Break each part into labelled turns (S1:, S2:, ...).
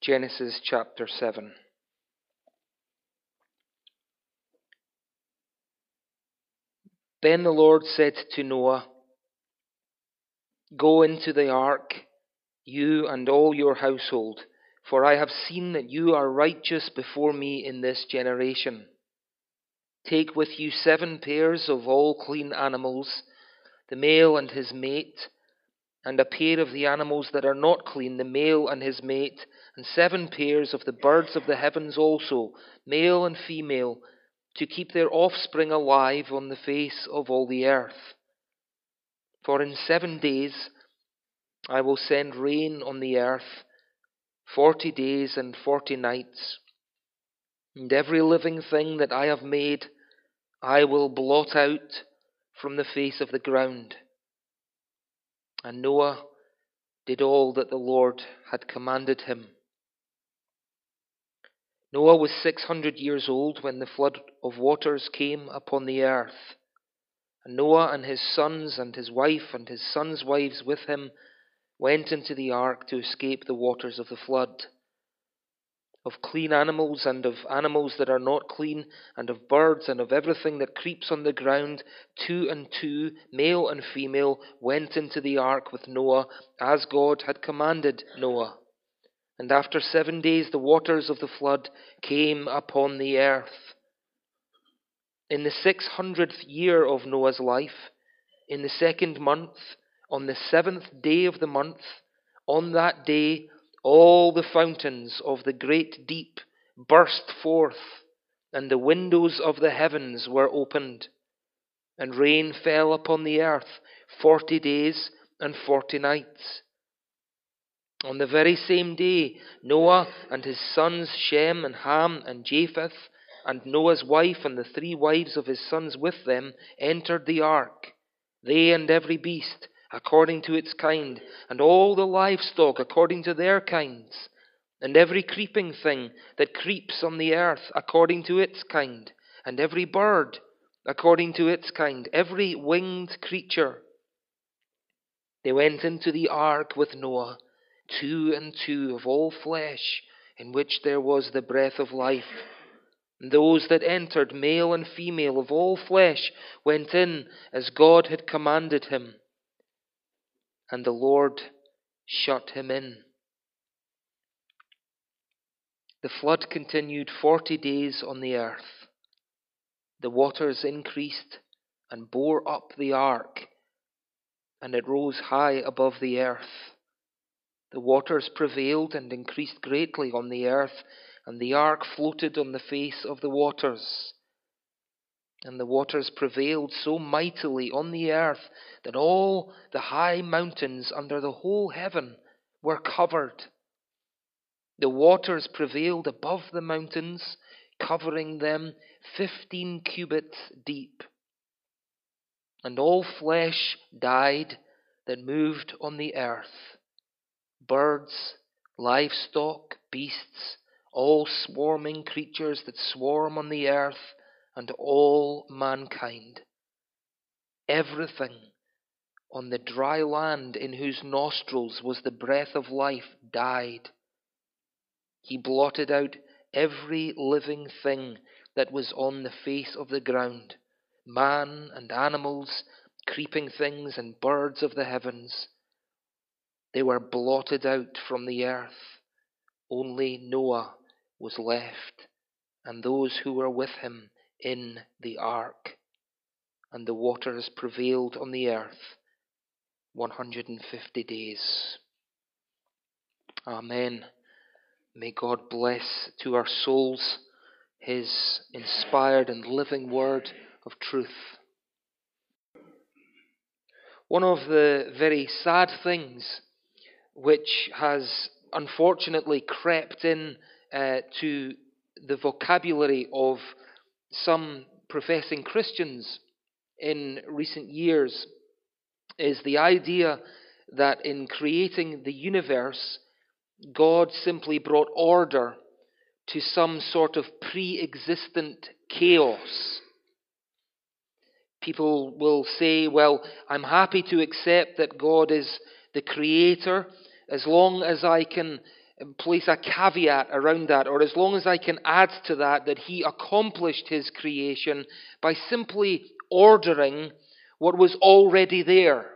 S1: Genesis chapter 7. Then the Lord said to Noah, "Go into the ark, you and all your household, for I have seen that you are righteous before me in this generation. Take with you 7 pairs of all clean animals, the male and his mate, and a pair of the animals that are not clean, the male and his mate, and 7 pairs of the birds of the heavens also, male and female, to keep their offspring alive on the face of all the earth. For in 7 days I will send rain on the earth, 40 days and 40 nights, and every living thing that I have made I will blot out from the face of the ground." And Noah did all that the Lord had commanded him. Noah was 600 years old when the flood of waters came upon the earth. And Noah and his sons and his wife and his sons' wives with him went into the ark to escape the waters of the flood. Of clean animals and of animals that are not clean, and of birds and of everything that creeps on the ground, 2 and 2, male and female, went into the ark with Noah, as God had commanded Noah. And after 7 days the waters of the flood came upon the earth. In the 600th year of Noah's life, in the 2nd month, on the 7th day of the month, on that day all the fountains of the great deep burst forth, and the windows of the heavens were opened, and rain fell upon the earth 40 days and 40 nights. On the very same day, Noah and his sons Shem and Ham and Japheth, and Noah's wife and the 3 wives of his sons with them, entered the ark, they and every beast according to its kind, and all the livestock according to their kinds, and every creeping thing that creeps on the earth according to its kind, and every bird according to its kind, every winged creature. They went into the ark with Noah, 2 and 2 of all flesh, in which there was the breath of life. And those that entered, male and female of all flesh, went in as God had commanded him. And the Lord shut him in. The flood continued 40 days on the earth. The waters increased and bore up the ark, and it rose high above the earth. The waters prevailed and increased greatly on the earth, and the ark floated on the face of the waters. And the waters prevailed so mightily on the earth that all the high mountains under the whole heaven were covered. The waters prevailed above the mountains, covering them 15 cubits deep. And all flesh died that moved on the earth, birds, livestock, beasts, all swarming creatures that swarm on the earth, and all mankind. Everything on the dry land in whose nostrils was the breath of life died. He blotted out every living thing that was on the face of the ground, man and animals, creeping things and birds of the heavens. They were blotted out from the earth. Only Noah was left, and those who were with him in the ark. And the waters prevailed on the earth 150 days. Amen. May God bless to our souls his inspired and living word of truth. One of the very sad things which has unfortunately crept in to the vocabulary of some professing Christians in recent years is the idea that in creating the universe, God simply brought order to some sort of pre-existent chaos. People will say, well, I'm happy to accept that God is the creator as long as I can place a caveat around that, or as long as I can add to that, that he accomplished his creation by simply ordering what was already there.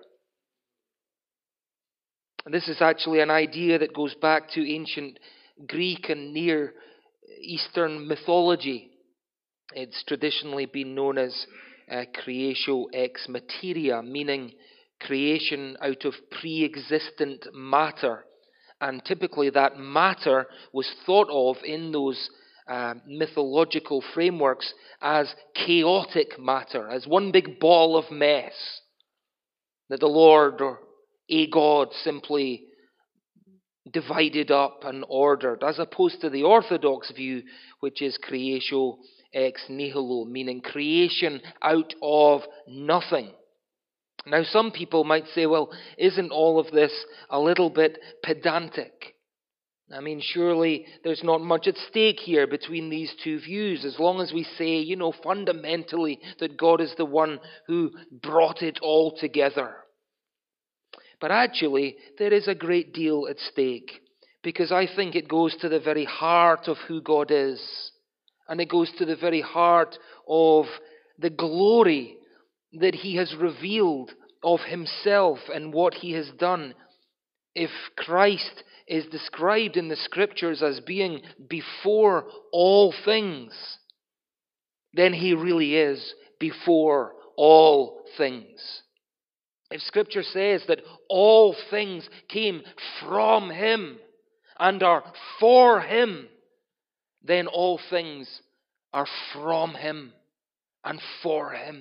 S1: And this is actually an idea that goes back to ancient Greek and Near Eastern mythology. It's traditionally been known as creatio ex materia, meaning creation out of pre-existent matter. And typically that matter was thought of in those mythological frameworks as chaotic matter, as one big ball of mess that the Lord or a God simply divided up and ordered, as opposed to the orthodox view, which is creatio ex nihilo, meaning creation out of nothing. Now, some people might say, well, isn't all of this a little bit pedantic? I mean, surely there's not much at stake here between these two views, as long as we say, fundamentally that God is the one who brought it all together. But actually, there is a great deal at stake, because I think it goes to the very heart of who God is, and it goes to the very heart of the glory that he has revealed of himself and what he has done. If Christ is described in the scriptures as being before all things, then he really is before all things. If Scripture says that all things came from him and are for him, then all things are from him and for him.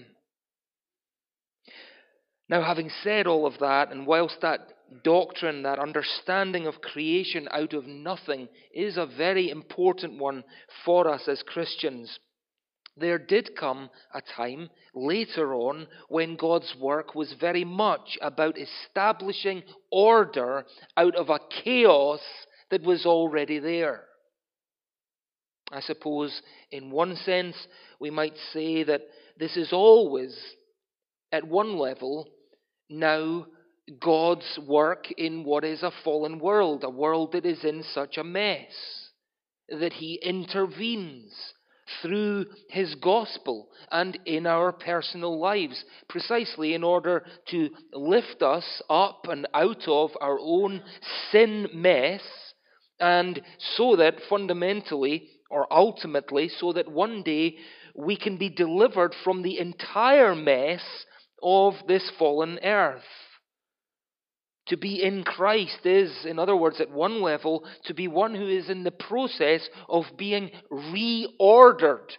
S1: Now, having said all of that, and whilst that doctrine, that understanding of creation out of nothing is a very important one for us as Christians, there did come a time later on when God's work was very much about establishing order out of a chaos that was already there. I suppose in one sense we might say that this is always, at one level, now God's work in what is a fallen world, a world that is in such a mess, that he intervenes through his gospel and in our personal lives, precisely in order to lift us up and out of our own sin mess, and so that fundamentally, or ultimately, so that one day we can be delivered from the entire mess of this fallen earth. To be in Christ is, in other words, at one level, to be one who is in the process of being reordered,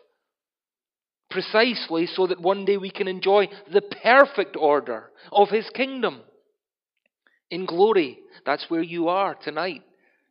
S1: precisely so that one day we can enjoy the perfect order of his kingdom in glory. That's where you are tonight.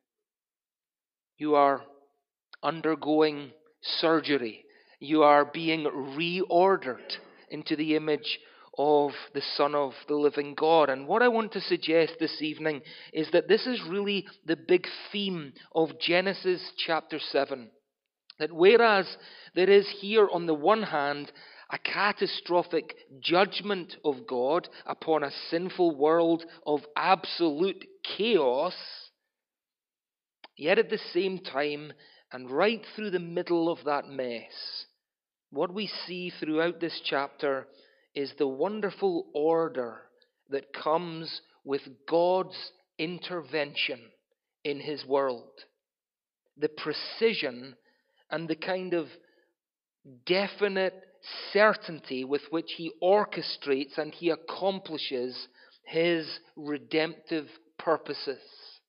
S1: You are undergoing surgery. You are being reordered into the image of the Son of the living God. And what I want to suggest this evening is that this is really the big theme of Genesis chapter 7. That whereas there is here on the one hand a catastrophic judgment of God upon a sinful world of absolute chaos, yet at the same time, and right through the middle of that mess, what we see throughout this chapter is the wonderful order that comes with God's intervention in his world. The precision and the kind of definite certainty with which he orchestrates and he accomplishes his redemptive purposes.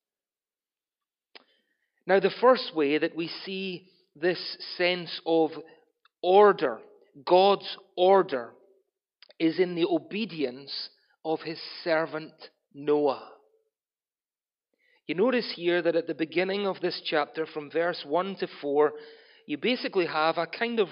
S1: Now, the first way that we see this sense of order, God's order, is in the obedience of his servant Noah. You notice here that at the beginning of this chapter, from verse 1 to 4, you basically have a kind of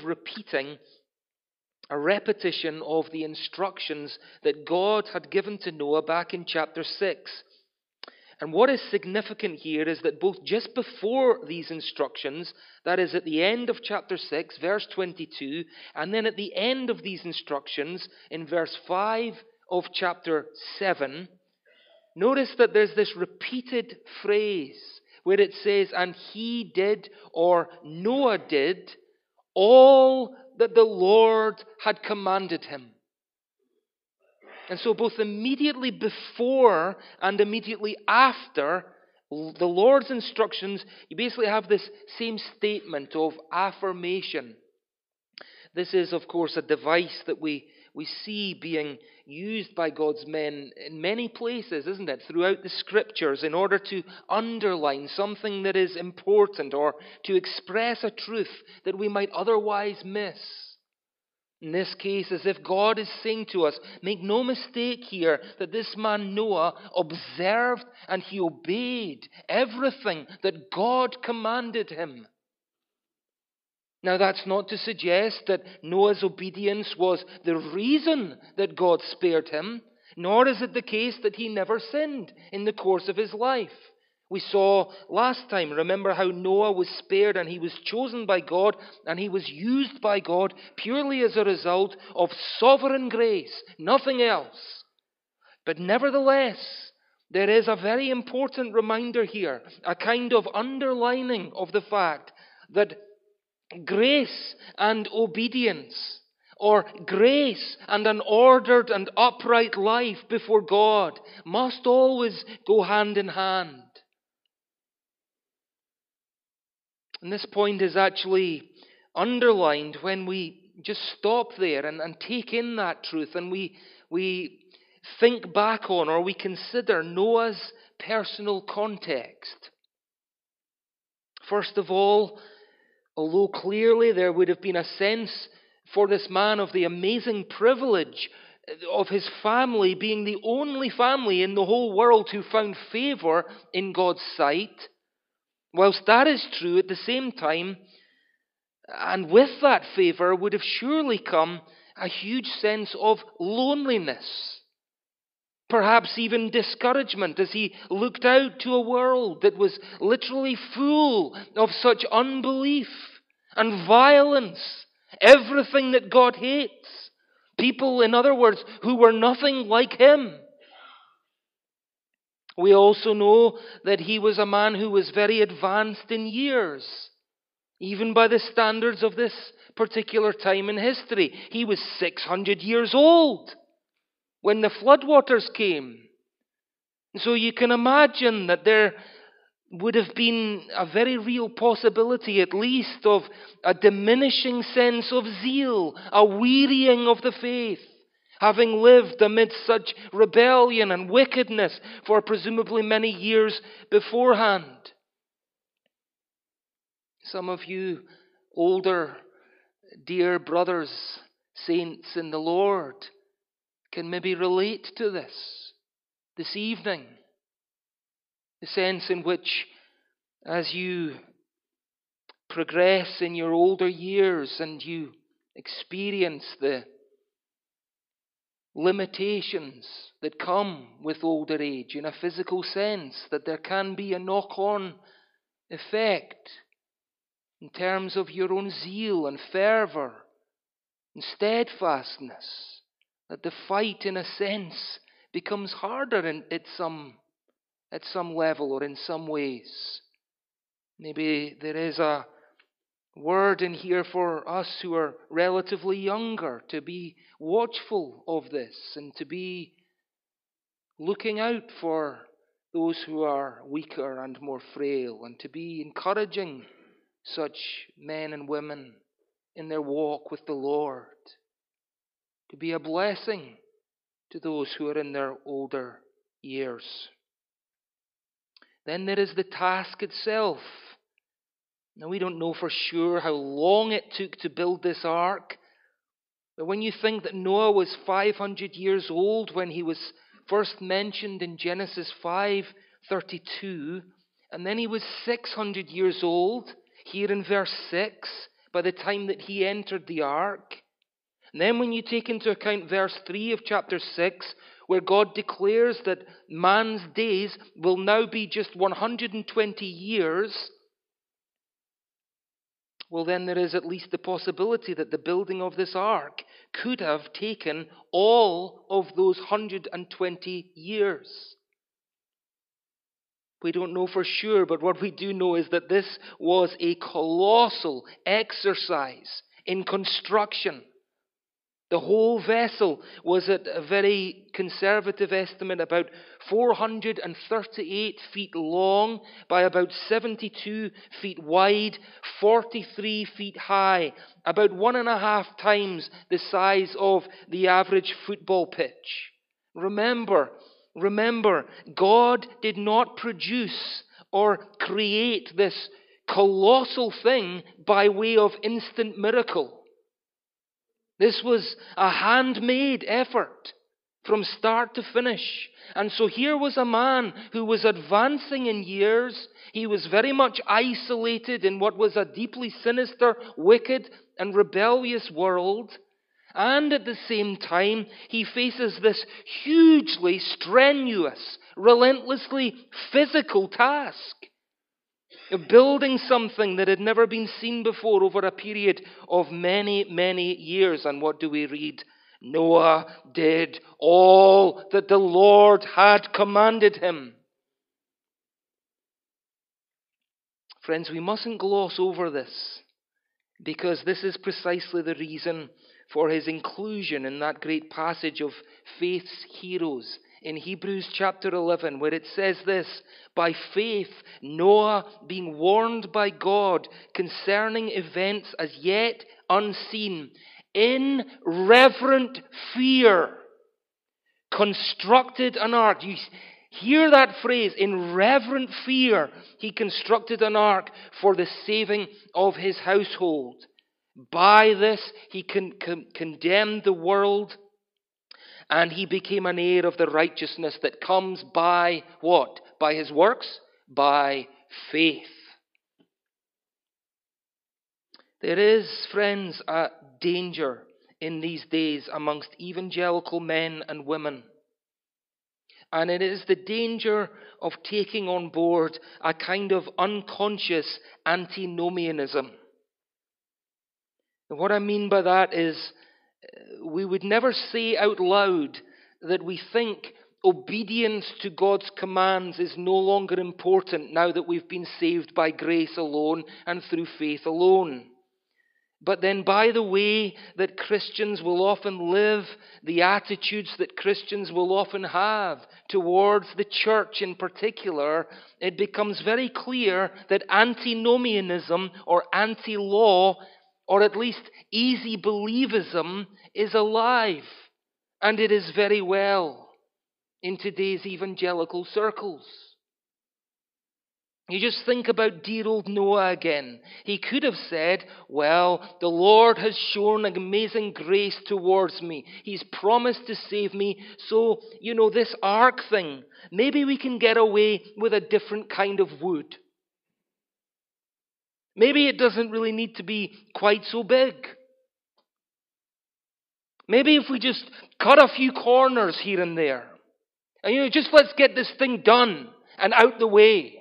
S1: a repetition of the instructions that God had given to Noah back in chapter 6. And what is significant here is that both just before these instructions, that is at the end of chapter 6, verse 22, and then at the end of these instructions, in verse 5 of chapter 7, notice that there's this repeated phrase where it says, and he did, or Noah did, all that the Lord had commanded him. And so both immediately before and immediately after the Lord's instructions, you basically have this same statement of affirmation. This is, of course, a device that we see being used by God's men in many places, isn't it? Throughout the Scriptures, in order to underline something that is important or to express a truth that we might otherwise miss. In this case, as if God is saying to us, make no mistake here that this man Noah observed and he obeyed everything that God commanded him. Now, that's not to suggest that Noah's obedience was the reason that God spared him, nor is it the case that he never sinned in the course of his life. We saw last time, remember how Noah was spared and he was chosen by God and he was used by God purely as a result of sovereign grace, nothing else. But nevertheless, there is a very important reminder here, a kind of underlining of the fact that grace and obedience, or grace and an ordered and upright life before God, must always go hand in hand. And this point is actually underlined when we just stop there and take in that truth and we think back on or we consider Noah's personal context. First of all, although clearly there would have been a sense for this man of the amazing privilege of his family being the only family in the whole world who found favor in God's sight, whilst that is true, at the same time, and with that favor would have surely come a huge sense of loneliness. Perhaps even discouragement as he looked out to a world that was literally full of such unbelief and violence, everything that God hates. People, in other words, who were nothing like him. We also know that he was a man who was very advanced in years, even by the standards of this particular time in history. He was 600 years old when the floodwaters came. So you can imagine that there would have been a very real possibility, at least, of a diminishing sense of zeal, a wearying of the faith, having lived amidst such rebellion and wickedness for presumably many years beforehand. Some of you older, dear brothers, saints in the Lord, can maybe relate to this evening. The sense in which, as you progress in your older years and you experience the limitations that come with older age in a physical sense, that there can be a knock-on effect in terms of your own zeal and fervour and steadfastness, that the fight, in a sense, becomes harder at some level or in some ways. Maybe there is a word in here for us who are relatively younger to be watchful of this and to be looking out for those who are weaker and more frail, and to be encouraging such men and women in their walk with the Lord, to be a blessing to those who are in their older years. Then there is the task itself. Now, we don't know for sure how long it took to build this ark, but when you think that Noah was 500 years old when he was first mentioned in Genesis 5:32, and then he was 600 years old here in verse 6 by the time that he entered the ark. And then when you take into account verse 3 of chapter 6, where God declares that man's days will now be just 120 years, well, then there is at least the possibility that the building of this ark could have taken all of those 120 years. We don't know for sure, but what we do know is that this was a colossal exercise in construction. The whole vessel was, at a very conservative estimate, about 438 feet long by about 72 feet wide, 43 feet high, about 1.5 times the size of the average football pitch. Remember, God did not produce or create this colossal thing by way of instant miracle. This was a handmade effort from start to finish. And so here was a man who was advancing in years. He was very much isolated in what was a deeply sinister, wicked, and rebellious world. And at the same time, he faces this hugely strenuous, relentlessly physical task of building something that had never been seen before over a period of many, many years. And what do we read? Noah did all that the Lord had commanded him. Friends, we mustn't gloss over this, because this is precisely the reason for his inclusion in that great passage of faith's heroes in Hebrews chapter 11, where it says this: by faith, Noah, being warned by God concerning events as yet unseen, in reverent fear, constructed an ark. You hear that phrase, in reverent fear, he constructed an ark for the saving of his household. By this, he condemned the world, and he became an heir of the righteousness that comes by what? By his works? By faith. There is, friends, a danger in these days amongst evangelical men and women. And it is the danger of taking on board a kind of unconscious antinomianism. And what I mean by that is, we would never say out loud that we think obedience to God's commands is no longer important now that we've been saved by grace alone and through faith alone. But then, by the way that Christians will often live, the attitudes that Christians will often have towards the church in particular, it becomes very clear that antinomianism or anti-law, or at least easy believism, is alive. And it is very well in today's evangelical circles. You just think about dear old Noah again. He could have said, well, the Lord has shown amazing grace towards me. He's promised to save me. So, this ark thing, maybe we can get away with a different kind of wood. Maybe it doesn't really need to be quite so big. Maybe if we just cut a few corners here and there. And just let's get this thing done and out the way.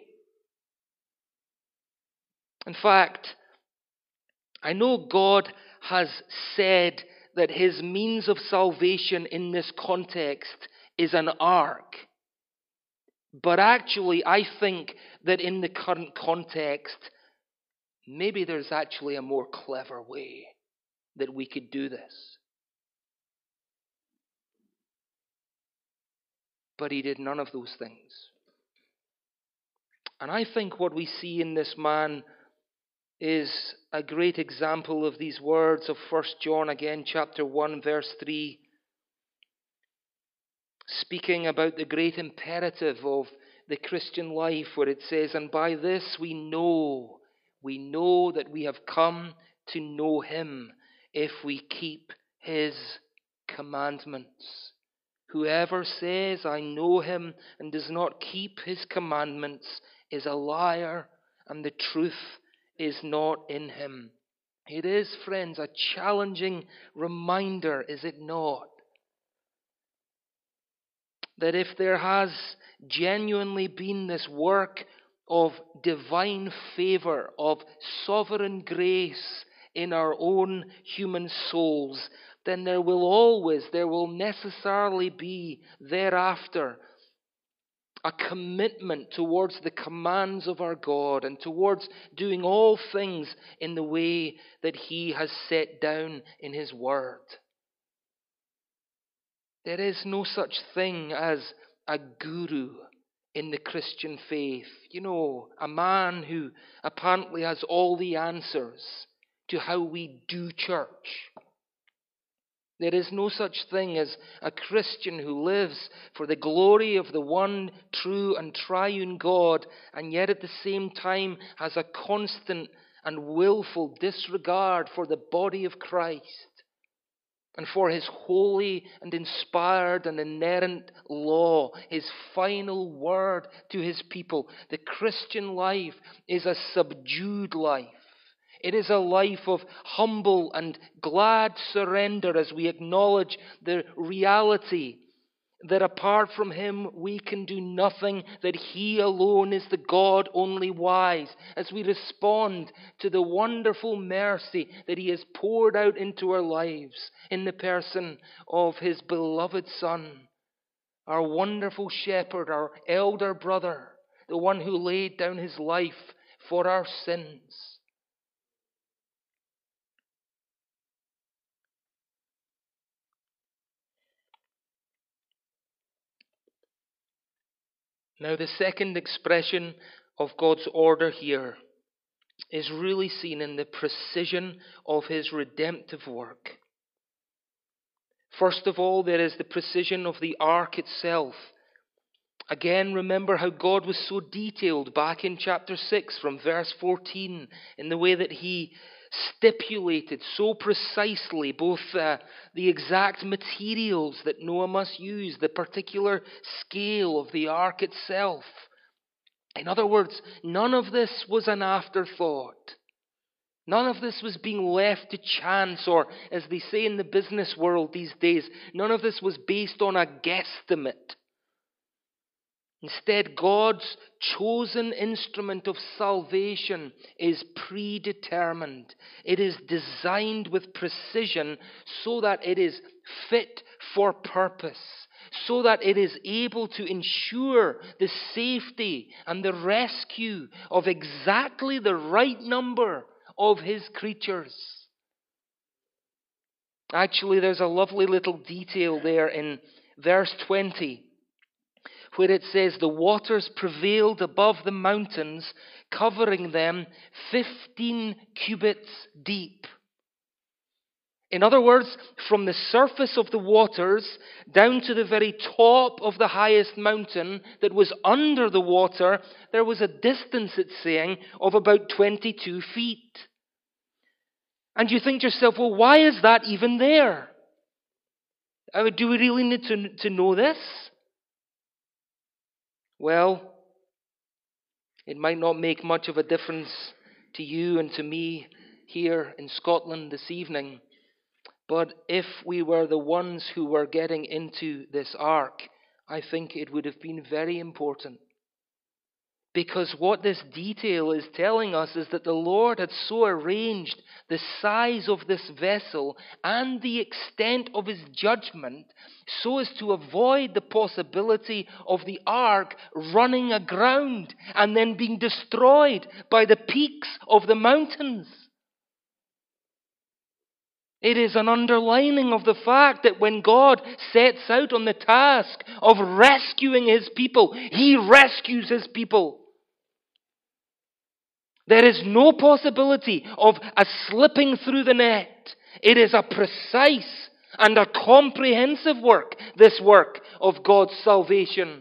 S1: In fact, I know God has said that his means of salvation in this context is an ark. But actually, I think that in the current context, maybe there's actually a more clever way that we could do this. But he did none of those things. And I think what we see in this man is a great example of these words of 1 John again, chapter 1, verse 3, speaking about the great imperative of the Christian life, where it says, and by this we know that we have come to know him if we keep his commandments. Whoever says, I know him, and does not keep his commandments is a liar, and the truth is not in him. It is, friends, a challenging reminder, is it not? That if there has genuinely been this work of divine favor, of sovereign grace in our own human souls, then there will necessarily be thereafter a commitment towards the commands of our God and towards doing all things in the way that He has set down in His Word. There is no such thing as a guru in the Christian faith. You know, a man who apparently has all the answers to how we do church. There is no such thing as a Christian who lives for the glory of the one true and triune God, and yet at the same time has a constant and willful disregard for the body of Christ and for His holy and inspired and inerrant law, His final word to His people. The Christian life is a subdued life. It is a life of humble and glad surrender as we acknowledge the reality that apart from Him we can do nothing, that He alone is the God only wise, as we respond to the wonderful mercy that He has poured out into our lives in the person of His beloved Son, our wonderful shepherd, our elder brother, the one who laid down His life for our sins. Now, the second expression of God's order here is really seen in the precision of His redemptive work. First of all, there is the precision of the ark itself. Again, remember how God was so detailed back in chapter 6 from verse 14 in the way that He stipulated so precisely both the exact materials that Noah must use, the particular scale of the ark itself. In other words, none of this was an afterthought. None of this was being left to chance, or as they say in the business world these days, none of this was based on a guesstimate. Instead, God's chosen instrument of salvation is predetermined. It is designed with precision so that it is fit for purpose, so that it is able to ensure the safety and the rescue of exactly the right number of His creatures. Actually, there's a lovely little detail there in verse 20, where it says, the waters prevailed above the mountains, covering them 15 cubits deep. In other words, from the surface of the waters down to the very top of the highest mountain that was under the water, there was a distance, it's saying, of about 22 feet. And you think to yourself, well, why is that even there? Do we really need to know this? Well, it might not make much of a difference to you and to me here in Scotland this evening, but if we were the ones who were getting into this ark, I think it would have been very important. Because what this detail is telling us is that the Lord had so arranged the size of this vessel and the extent of His judgment so as to avoid the possibility of the ark running aground and then being destroyed by the peaks of the mountains. It is an underlining of the fact that when God sets out on the task of rescuing His people, He rescues His people. There is no possibility of a slipping through the net. It is a precise and a comprehensive work, this work of God's salvation.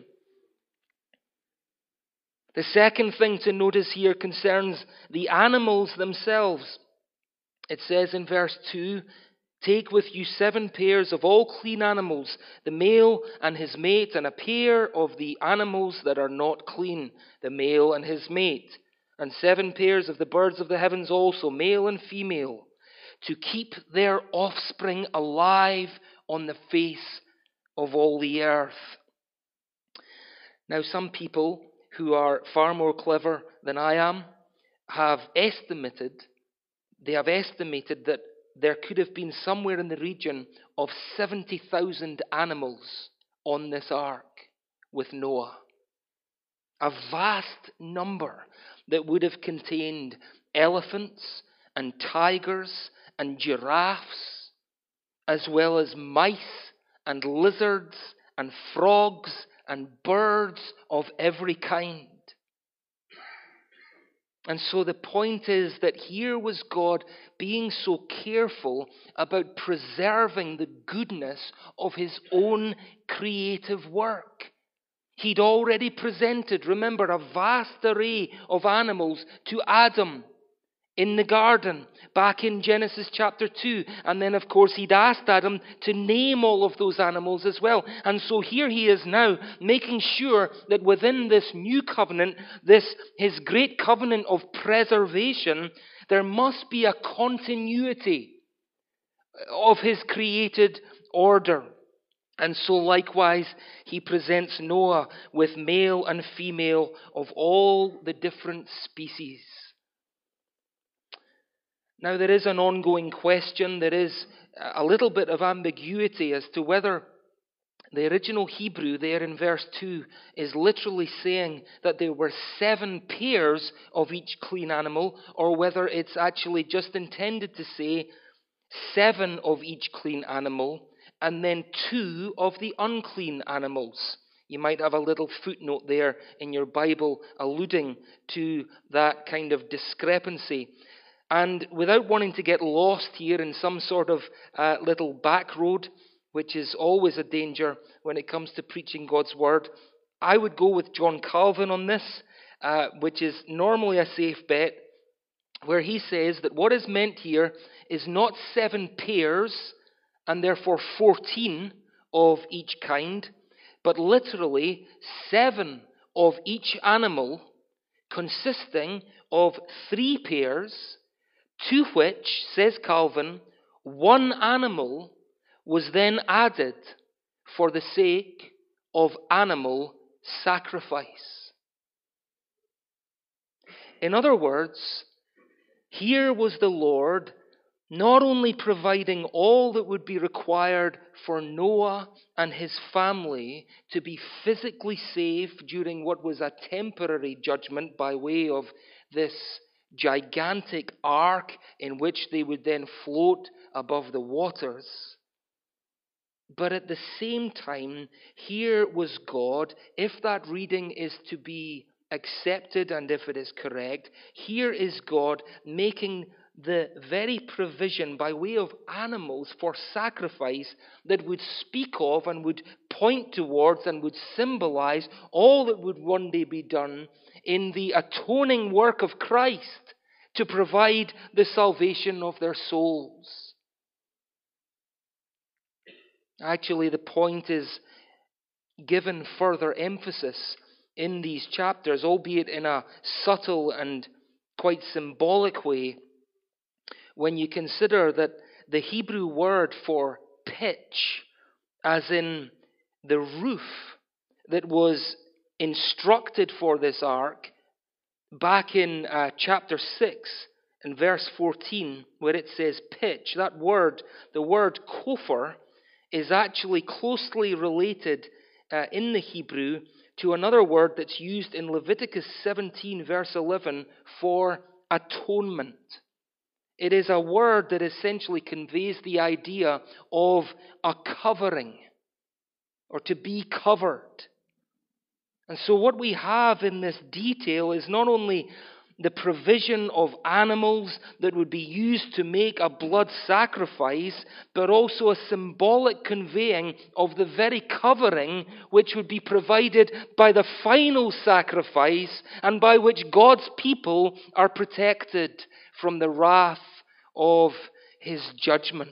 S1: The second thing to notice here concerns the animals themselves. It says in verse 2, take with you 7 pairs of all clean animals, the male and his mate, and a pair of the animals that are not clean, the male and his mate. And 7 pairs of the birds of the heavens also, male and female, to keep their offspring alive on the face of all the earth. Now, some people who are far more clever than I am have estimated that there could have been somewhere in the region of 70,000 animals on this ark with Noah. A vast number that would have contained elephants and tigers and giraffes, as well as mice and lizards and frogs and birds of every kind. And so the point is that here was God being so careful about preserving the goodness of his own creative work. He'd already presented, remember, a vast array of animals to Adam in the garden back in Genesis chapter 2. And then, of course, he'd asked Adam to name all of those animals as well. And so here he is now making sure that within this new covenant, his great covenant of preservation, there must be a continuity of his created order. And so likewise, he presents Noah with male and female of all the different species. Now, there is an ongoing question. There is a little bit of ambiguity as to whether the original Hebrew there in verse 2 is literally saying that there were 7 pairs of each clean animal, or whether it's actually just intended to say 7 of each clean animal and then 2 of the unclean animals. You might have a little footnote there in your Bible alluding to that kind of discrepancy. And without wanting to get lost here in some sort of little back road, which is always a danger when it comes to preaching God's word, I would go with John Calvin on this, which is normally a safe bet, where he says that what is meant here is not 7 pairs and therefore 14 of each kind, but literally 7 of each animal, consisting of 3 pairs, to which, says Calvin, 1 animal was then added for the sake of animal sacrifice. In other words, here was the Lord not only providing all that would be required for Noah and his family to be physically safe during what was a temporary judgment by way of this gigantic ark in which they would then float above the waters, but at the same time, here was God, if that reading is to be accepted and if it is correct, here is God making the very provision by way of animals for sacrifice that would speak of and would point towards and would symbolize all that would one day be done in the atoning work of Christ to provide the salvation of their souls. Actually, the point is given further emphasis in these chapters, albeit in a subtle and quite symbolic way, when you consider that the Hebrew word for pitch, as in the roof that was instructed for this ark, back in chapter 6 and verse 14, where it says pitch, that word, the word kopher, is actually closely related in the Hebrew to another word that's used in Leviticus 17, verse 11, for atonement. It is a word that essentially conveys the idea of a covering, or to be covered. And so what we have in this detail is not only the provision of animals that would be used to make a blood sacrifice, but also a symbolic conveying of the very covering which would be provided by the final sacrifice and by which God's people are protected from the wrath of his judgment.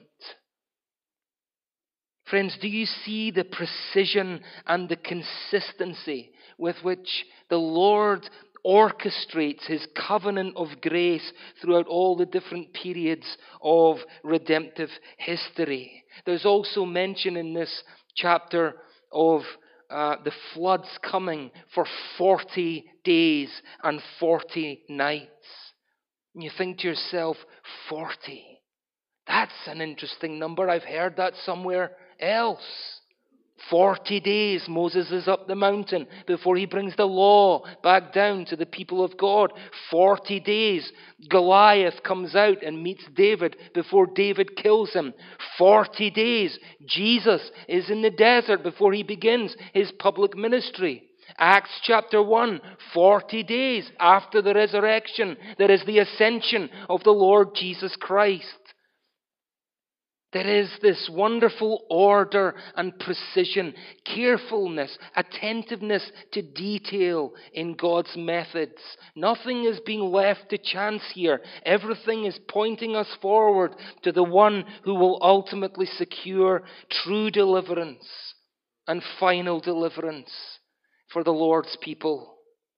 S1: Friends, do you see the precision and the consistency with which the Lord orchestrates his covenant of grace throughout all the different periods of redemptive history? There's also mention in this chapter of the floods coming for 40 days and 40 nights. And you think to yourself, 40. That's an interesting number. I've heard that somewhere else. 40 days Moses is up the mountain before he brings the law back down to the people of God. 40 days Goliath comes out and meets David before David kills him. 40 days Jesus is in the desert before he begins his public ministry. Acts chapter 1, 40 days after the resurrection, there is the ascension of the Lord Jesus Christ. There is this wonderful order and precision, carefulness, attentiveness to detail in God's methods. Nothing is being left to chance here. Everything is pointing us forward to the one who will ultimately secure true deliverance and final deliverance for the Lord's people.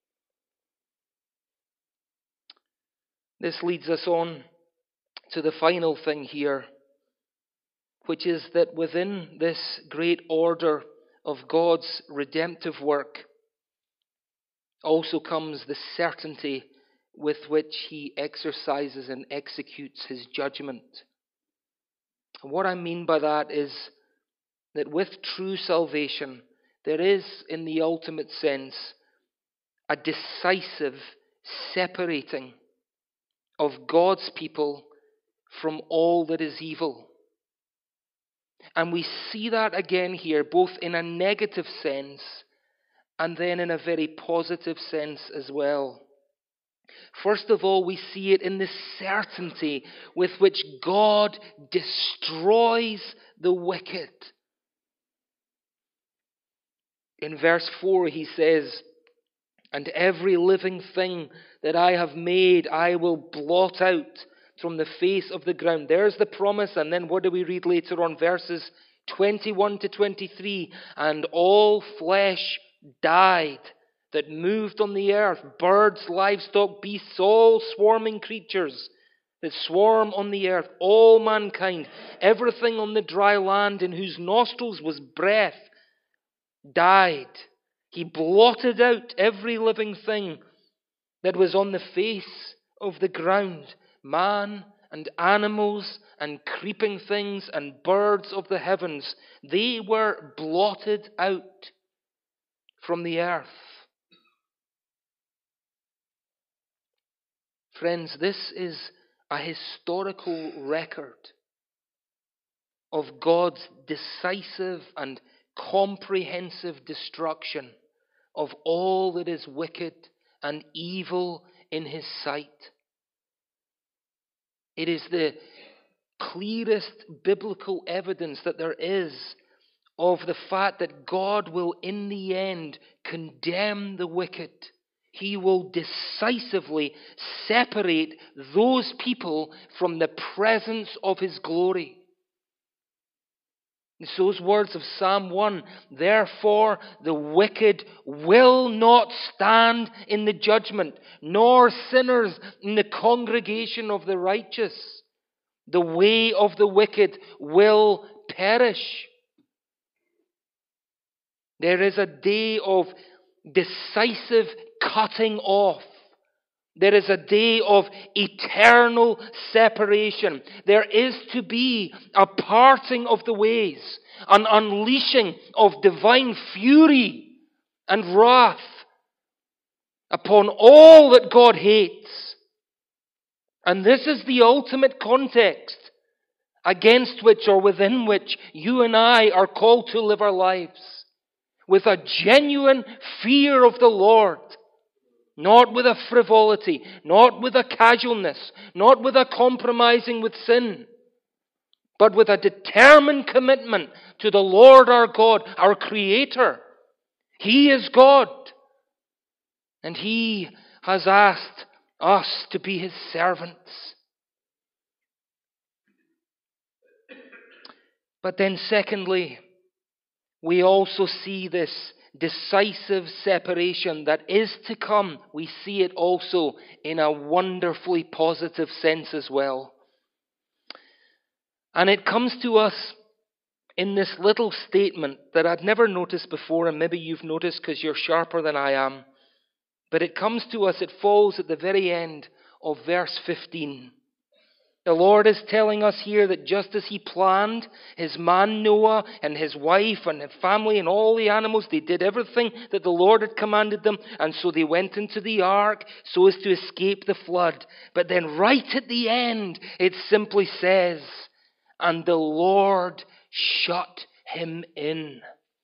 S1: This leads us on to the final thing here, which is that within this great order of God's redemptive work also comes the certainty with which he exercises and executes his judgment. And what I mean by that is that with true salvation, there is, in the ultimate sense, a decisive separating of God's people from all that is evil. And we see that again here, both in a negative sense and then in a very positive sense as well. First of all, we see it in the certainty with which God destroys the wicked. In verse 4 he says, "And every living thing that I have made I will blot out from the face of the ground." There's the promise, and then what do we read later on? Verses 21 to 23. "And all flesh died that moved on the earth, birds, livestock, beasts, all swarming creatures that swarm on the earth, all mankind, everything on the dry land in whose nostrils was breath, died." He blotted out every living thing that was on the face of the ground, man and animals and creeping things and birds of the heavens. They were blotted out from the earth. Friends, this is a historical record of God's decisive and comprehensive destruction of all that is wicked and evil in his sight. It is the clearest biblical evidence that there is of the fact that God will in the end condemn the wicked. He will decisively separate those people from the presence of his glory. It's those words of Psalm 1, "Therefore the wicked will not stand in the judgment, nor sinners in the congregation of the righteous. The way of the wicked will perish." There is a day of decisive cutting off. There is a day of eternal separation. There is to be a parting of the ways, an unleashing of divine fury and wrath upon all that God hates. And this is the ultimate context against which or within which you and I are called to live our lives, with a genuine fear of the Lord. Not with a frivolity, not with a casualness, not with a compromising with sin, but with a determined commitment to the Lord our God, our Creator. He is God, and He has asked us to be His servants. But then secondly, we also see this decisive separation that is to come. We see it also in a wonderfully positive sense as well. And it comes to us in this little statement that I'd never noticed before, and maybe you've noticed because you're sharper than I am. But it comes to us, it falls at the very end of verse 15. The Lord is telling us here that just as He planned, His man Noah and his wife and his family and all the animals, they did everything that the Lord had commanded them, and so they went into the ark so as to escape the flood. But then right at the end, it simply says, and the Lord shut him in.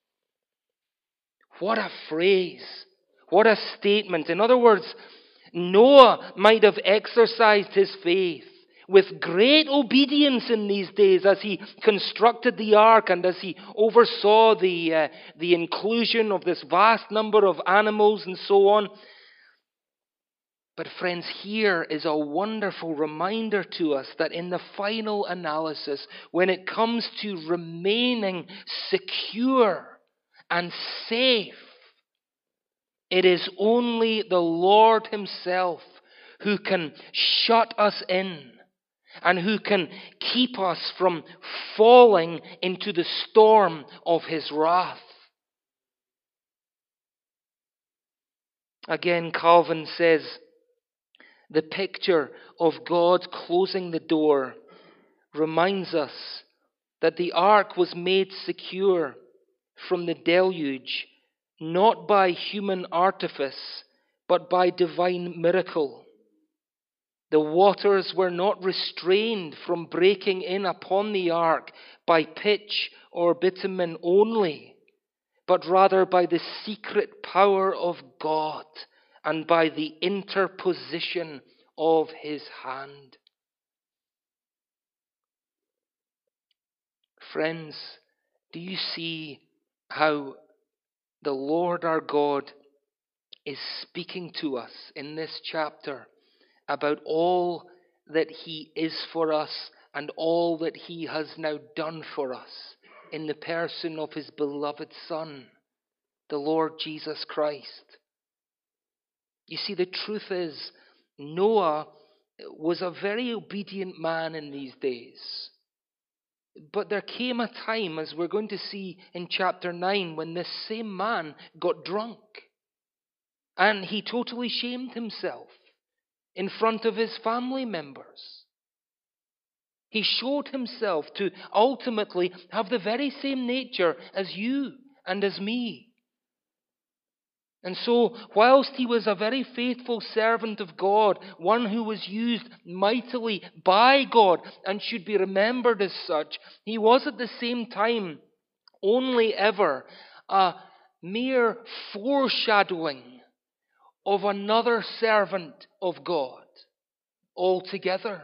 S1: What a phrase. What a statement. In other words, Noah might have exercised his faith with great obedience in these days as he constructed the ark and as he oversaw the inclusion of this vast number of animals and so on. But friends, here is a wonderful reminder to us that in the final analysis, when it comes to remaining secure and safe, it is only the Lord Himself who can shut us in and who can keep us from falling into the storm of His wrath. Again, Calvin says, the picture of God closing the door reminds us that the ark was made secure from the deluge, not by human artifice, but by divine miracle. The waters were not restrained from breaking in upon the ark by pitch or bitumen only, but rather by the secret power of God and by the interposition of His hand. Friends, do you see how the Lord our God is speaking to us in this chapter about all that He is for us and all that He has now done for us in the person of His beloved Son, the Lord Jesus Christ? You see, the truth is, Noah was a very obedient man in these days. But there came a time, as we're going to see in chapter 9, when this same man got drunk. And he totally shamed himself in front of his family members. He showed himself to ultimately have the very same nature as you and as me. And so, whilst he was a very faithful servant of God, one who was used mightily by God and should be remembered as such, he was at the same time only ever a mere foreshadowing of another servant of God altogether.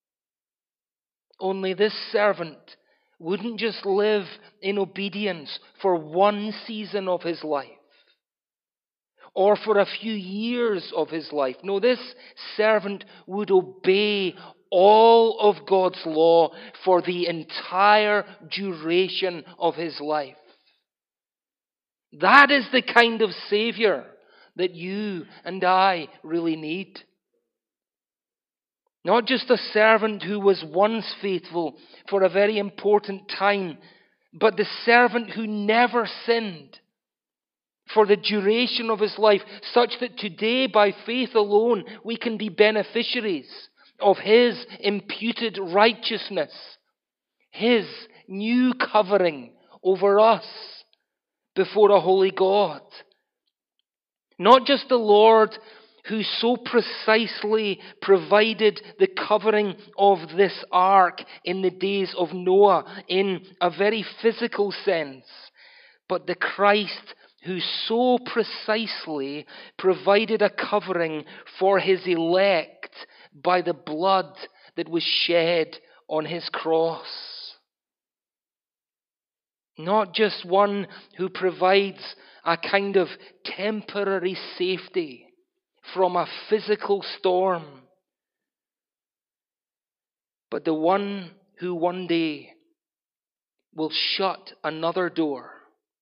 S1: Only this servant wouldn't just live in obedience for one season of his life, or for a few years of his life. No, this servant would obey all of God's law for the entire duration of his life. That is the kind of Savior that you and I really need. Not just a servant who was once faithful for a very important time, but the servant who never sinned for the duration of his life, such that today, by faith alone, we can be beneficiaries of His imputed righteousness, His new covering over us before a holy God. Not just the Lord who so precisely provided the covering of this ark in the days of Noah in a very physical sense, but the Christ who so precisely provided a covering for His elect by the blood that was shed on His cross. Not just one who provides a kind of temporary safety from a physical storm, but the one who one day will shut another door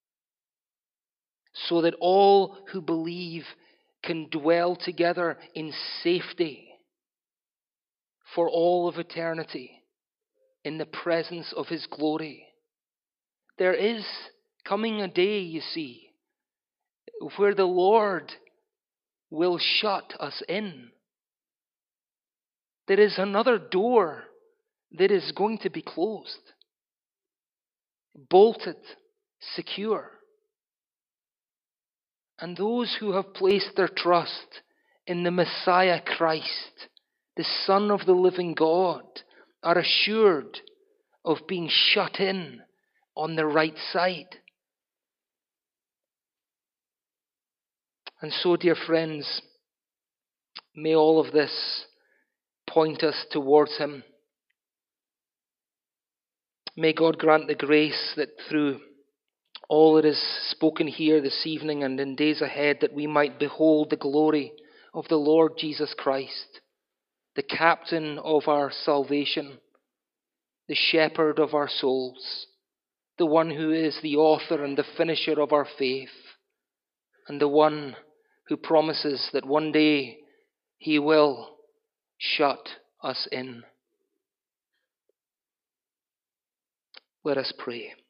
S1: so that all who believe can dwell together in safety for all of eternity in the presence of His glory. There is coming a day, you see, where the Lord will shut us in. There is another door that is going to be closed, bolted, secure. And those who have placed their trust in the Messiah Christ, the Son of the living God, are assured of being shut in on the right side. And so, dear friends, may all of this point us towards him. May God grant the grace that through all that is spoken here this evening and in days ahead, that we might behold the glory of the Lord Jesus Christ, the captain of our salvation, the shepherd of our souls, the one who is the author and the finisher of our faith, and the one who promises that one day he will shut us in. Let us pray.